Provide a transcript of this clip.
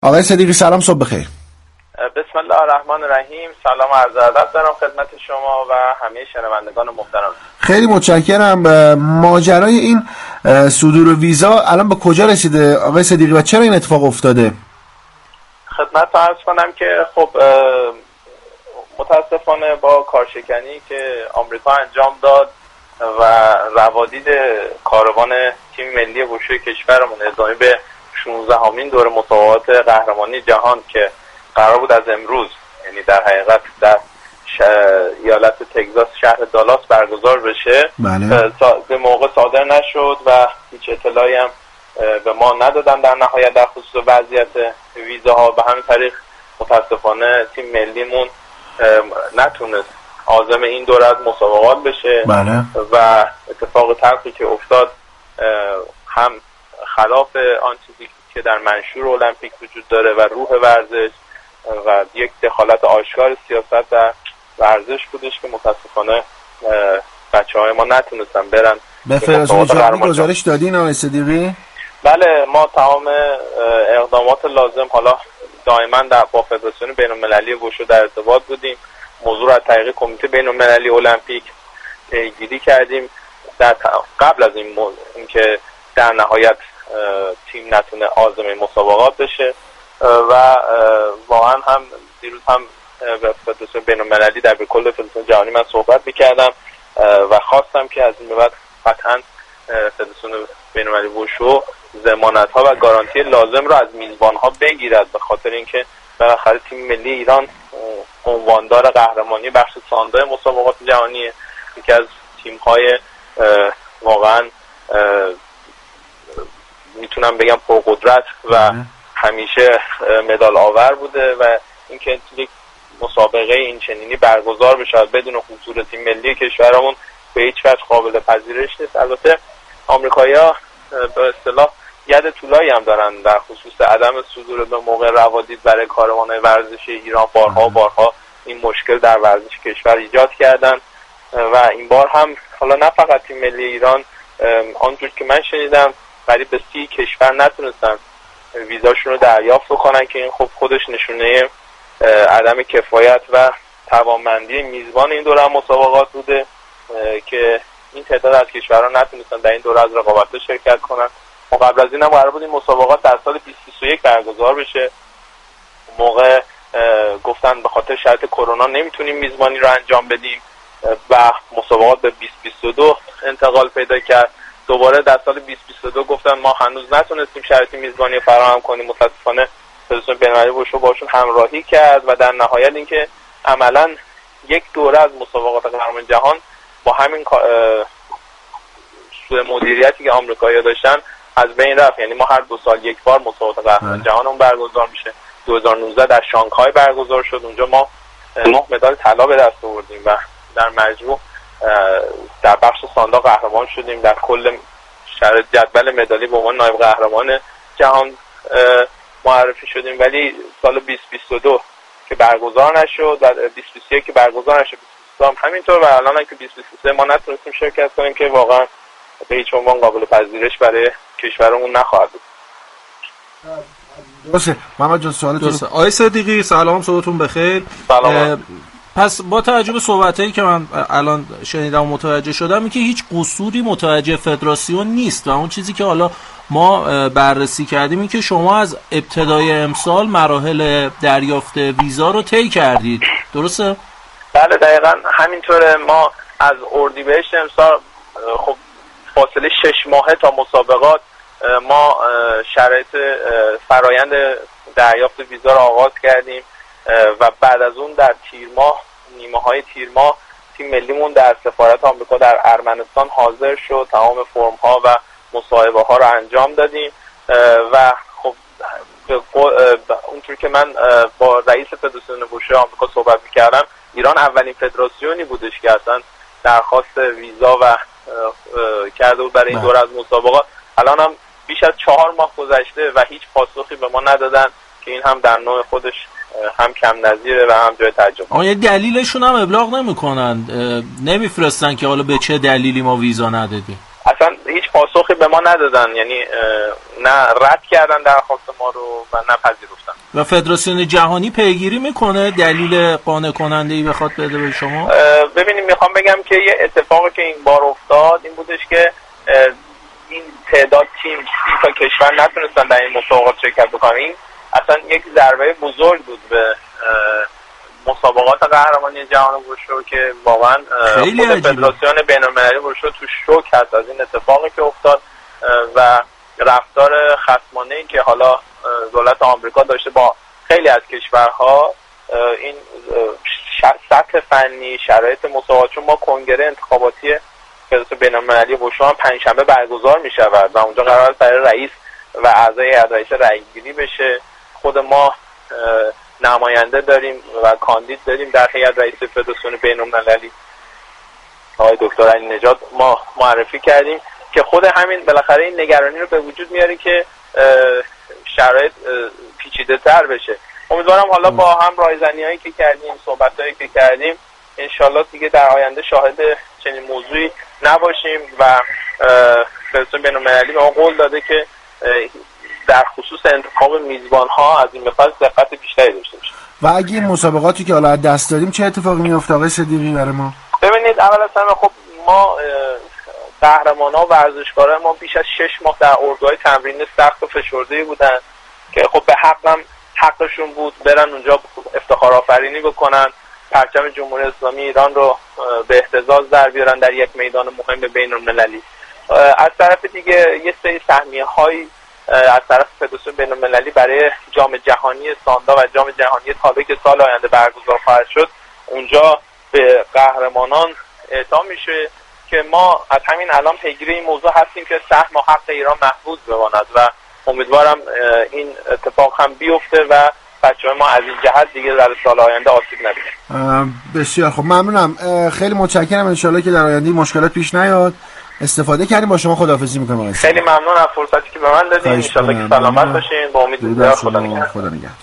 آقای صدیقی سلام، صبح بخیر. بسم الله الرحمن الرحیم. سلام و عرض ادب دارم خدمت شما و همه شنوندگان محترم. خیلی متشکرم. ماجرای این صدور ویزا الان به کجا رسیده آقای صدیقی و چرا این اتفاق افتاده؟ خدمت عرض کنم که خب متاسفانه با کارشکنی که آمریکا انجام داد و روادید کاروان تیم ملی وشو کشورمون ادامه به 16مین دور مسابقات قهرمانی جهان که قرار بود از امروز، یعنی در حقیقت در ایالت تگزاس شهر دالاس برگزار بشه، بله. به موقع صادر نشد و هیچ اطلاعی هم به ما ندادن در نهایت در خصوص وضعیت ویزاها. به همین طریق متاسفانه تیم ملیمون نتونست عازم این دوره از مسابقات بشه. بله. و اتفاق تلخی که افتاد هم خلاف آن چیزی که در منشور المپیک وجود داره و روح ورزش و یک دخالت آشکار سیاست در ورزش بودش که متاسفانه بچه‌های ما نتونستن برن. به فدراسیون جهانی گزارش دادین آقای صدیقی؟ بله، ما تمام اقدامات لازم، حالا دائما با فدراسیون بین‌المللی وشو در ارتباط بودیم. موضوع را از طریق کمیته بین‌المللی المپیک پیگیری کردیم در قبل از اینکه در نهایت تیم نتونه عازم مسابقات بشه و واقعا هم دیروز هم به فدراسیون بین‌المللی در کل فدراسیون جهانی من صحبت می‌کردم و خواستم که از این به بعد قطعاً فدراسیون بین‌المللی وشو ضمانت‌ها و گارانتی لازم را از میزبان‌ها بگیرد، به خاطر اینکه بالاخره تیم ملی ایران عنواندار قهرمانی بخش ساندای مسابقات جهانی، یکی از تیم‌های واقعاً میتونم بگم پرقدرت و همیشه مدال آور بوده و اینکه یک مسابقه این چنینی برگزار بشه بدون حضور تیم ملی کشورمون به هیچ وجه قابل پذیرش نیست. البته آمریکایی‌ها به اصطلاح ید طولایی هم دارن در خصوص عدم صدور به موقع روادید برای کاروان‌های ورزشی ایران. بارها این مشکل در ورزش کشور ایجاد کردن و این بار هم حالا نه فقط تیم ملی ایران، آنجور که من شنیدم قریب به 30 کشور نتونستن ویزاشون رو دریافت بکنن که این خب خودش نشونه عدم کفایت و توانمندی میزبان این دوره مسابقات بوده که این تعداد از کشورها نتونستن در این دوره از رقابت‌ها شرکت کنن. ما قبل از این هم قرار بود این مسابقات در سال 2021 برگزار بشه. موقع گفتن به خاطر شرایط کرونا نمیتونیم میزبانی رو انجام بدیم و مسابقات به 2022 انتقال پیدا کرد. دوباره در سال 2022 گفتن ما هنوز نتونستیم شرایط میزبانی فراهم کنیم. متاسفانه فدراسیون بین‌المللی وشو باشون همراهی کرد و در نهایت اینکه عملاً یک دوره از مسابقات قهرمانی جهان با همین سوء مدیریتی که آمریکایی‌ها داشتن از بین رفت. یعنی ما هر 2 سال یک بار مسابقات قهرمانی جهانمون برگزار میشه. 2019 در شانگهای برگزار شد، اونجا ما 9 مدال طلا به دست آوردیم و در مجموع در بخش ساندا قهرمان شدیم. در کل جدول مدالی به عنوان نایب قهرمان جهان معرفی شدیم. ولی سال 2022 که برگزار نشد و 2021 که برگزار نشد، 2022 هم همینطور و الان که 2023 ما نتونستیم شرکت کنیم که واقعا به هیچ عنوان قابل پذیرش برای کشورمون نخواهد بود. درسته. محمد جان سوالتون. آقای صدیقی سلام، صبحتون بخیر. سلام. پس با توجه به صحبتایی که من الان شنیدم و متوجه شدم اینکه هیچ قصوری متوجه فدراسیون نیست و اون چیزی که حالا ما بررسی کردیم این که شما از ابتدای امسال مراحل دریافت ویزا رو طی کردید، درسته؟ بله دقیقاً همینطوره. ما از اردیبهشت امسال خب فاصله 6 ماهه تا مسابقات ما شرایط فرایند دریافت ویزا رو آغاز کردیم و بعد از اون در تیر ماه، نیمه های تیر ماه، تیم ملیمون در سفارت آمریکا در ارمنستان حاضر شد. تمام فرم ها و مصاحبه ها رو انجام دادیم و خب اونطور که من با رئیس فدراسیون وشو آمریکا صحبت می‌کردم، ایران اولین فدراسیونی بودش که اصلا درخواست ویزا و کرده بود برای این دوره از مسابقات. الان هم بیش از 4 ماه گذشته و هیچ پاسخی به ما ندادن که این هم در نوع خودش هم کم نظیره و هم جای تعجب. آیا دلیلشون هم ابلاغ نمی‌کنن؟ نمیفرستن که حالا به چه دلیلی ما ویزا ندادیم؟ اصلا هیچ پاسخی به ما ندادن، یعنی نه رد کردن درخواست ما رو و نه پذیرفتن. و فدراسیون جهانی پیگیری میکنه دلیل قانع کننده‌ای بخواد بده به شما؟ ببینیم، میخوام بگم که یه اتفاقی که این بار افتاد این بودش که این تعداد تیم 30 تا کشور نتونستن در این مسابقات شرکت بکنن. این اصلا یک ضربه بزرگ بود به مسابقات قهرمانی جهان وشو که واقعا خود فدراسیون بین‌المللی وشو تو شوک هست از این اتفاقی که افتاد و رفتار خصمانه‌ای که حالا دولت آمریکا داشته با خیلی از کشورها. این سطح فنی، شرایط مسابقات، چون ما کنگره انتخاباتی فدراسیون بین‌المللی وشو هم پنجشنبه برگزار می‌شود و اونجا قرار برای رئیس و اعضای هیئت رئیسه رأی‌گیری بشه. خود ما نماینده داریم و کاندید داریم در هیئت رئیسه فدراسیون بین‌المللی، آقای دکتر علی نژاد. ما معرفی کردیم که خود همین بالاخره این نگرانی رو به وجود میاره که شرایط پیچیده‌تر بشه. امیدوارم حالا با هم رایزنی‌هایی که کردیم، صحبت‌هایی که کردیم، انشالله دیگه در آینده شاهد چنین موضوعی نباشیم و فدراسیون بین‌المللی به ما قول داده که در خصوص انتخاب میزبان‌ها از این مثال دقت بیشتری داشته باشه. و اگه این مسابقاتی که حالا دست داریم چه اتفاقی میفته آقای صدیقی برای ما؟ ببینید، اول از همه خب ما قهرمان‌ها و ورزشکاران ما بیش از 6 ماه در اردوهای تمرینی سخت و فشرده‌ای بودن که خب به حقشون بود برن اونجا افتخار آفرینی بکنن، پرچم جمهوری اسلامی ایران رو به اهتزاز در بیارن در یک میدان مهم بین‌المللی. از طرف دیگه یه سری سهمیه‌های از طرف فدراسیون بین‌المللی برای جام جهانی ساندا و جام جهانی تابع که سال آینده برگزار خواهد شد اونجا به قهرمانان اعطا میشه که ما از همین الان پیگیری این موضوع هستیم که سهم و حق ایران محفوظ بماند و امیدوارم این اتفاق هم بیفته و بچه‌های ما از این جهت دیگه در سال آینده آسیب نبینه. بسیار خب، ممنونم، خیلی متشکرم. ان شاءالله که در آینده مشکلات پیش نیاد. استفاده کردیم. با شما خداحافظی میکنم. خیلی ممنون از فرصتی که به من دادین. ان شاءالله که سلامت باشین. با امید خدا نگهدار.